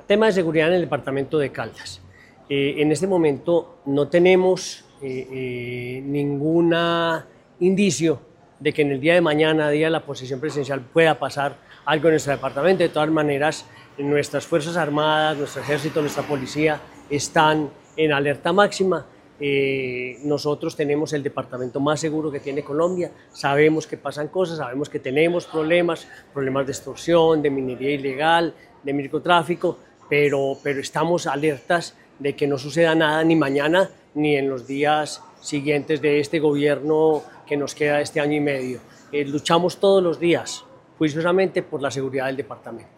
Tema de seguridad en el departamento de Caldas. En este momento no tenemos ningún indicio de que en el día de mañana, día de la posesión presidencial, pueda pasar algo en nuestro departamento. De todas maneras, nuestras Fuerzas Armadas, nuestro Ejército, nuestra Policía están en alerta máxima. Nosotros tenemos el departamento más seguro que tiene Colombia, sabemos que pasan cosas, sabemos que tenemos problemas de extorsión, de minería ilegal, de microtráfico, pero estamos alertas de que no suceda nada ni mañana ni en los días siguientes de este gobierno que nos queda este año y medio. Luchamos todos los días juiciosamente por la seguridad del departamento.